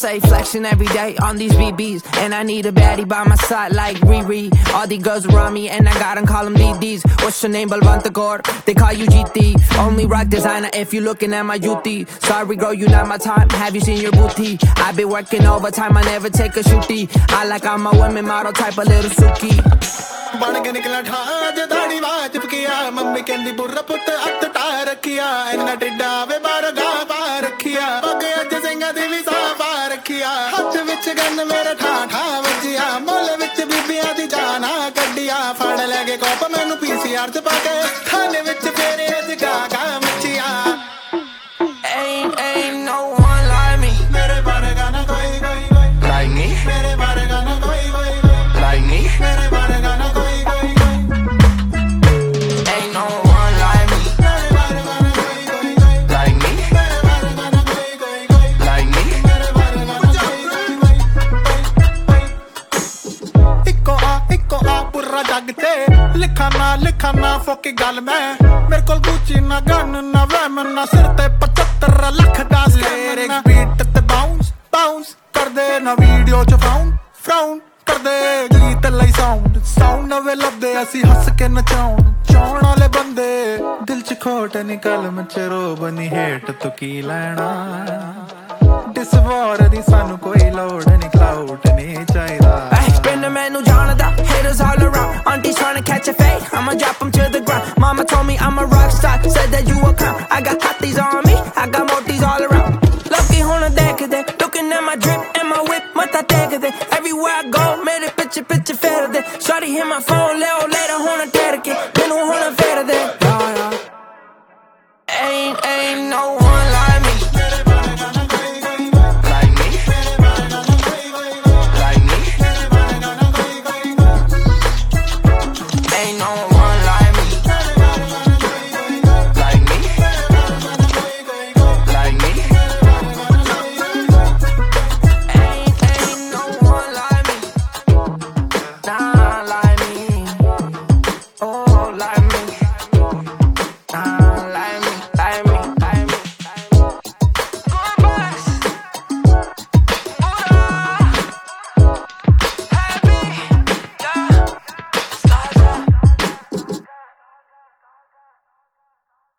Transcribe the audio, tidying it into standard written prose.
say flexing every day on these BBs. And I need a baddie by my side like Riri. All these girls around me and I got them call them DDs. What's your name, Balwant Kaur? They call you GT. Only rock designer if you looking at my UT. Sorry girl, you not my time. Have you seen your booty? I been working overtime, I never take a shooty. I like all my women model type a little Suki. बन के निकला ठाज दाड़ी वाह चिपकिया mummy कहंदी बुर्रा पुत अत टा रखिया इन्ना टिड्डा वे बार गा पा रखिया पग अज सिंगा दी भी सा पा रखिया हाथ विच गन मेरे ठा ठा वजिया मुल विच बीबियां दी जाना कड्डिया फड़ लगे कोप मैनू PCR च पाके खाने विच फेरे अज गा गा मचिया Ain't no one like me. मेरे बारे गाना कोई Like me. मेरे बारे गाना कोई Like me. मेरे बारे गाना कोई Ain't no one like me. Like me. Like me. इको आ पूरा जग ते लिखा ना फोकी गल मैं मेरे कोल गुची ना गन ना वैमन ना सिर ते 75 लाख दा स्कैनर एक बीट ते बाउंस बाउंस कर दे ना वीडियो च फ्राउन कर दे गीत लई साउंड नवे लभदे असी हस के नचाउन चाउण वाले बंदे दिल च खोट निकल मच रोब नी हेट तू की लैना डिस वार दी सानू कोई लोड़ नी क्लाउड नी चाहीदा Been the man who Jonathan, haters all around. Aunties trying to catch a fade, I'ma drop them to the ground. Mama told me I'm a rock star, said that you a clown. I got hotties on me, I got moties all around. Lucky hona dekh de, looking at my drip and my whip, mata dekh de. Everywhere I go, made a picture fed de. Shorty hit my phone, leo later hona terke, then hona fed de.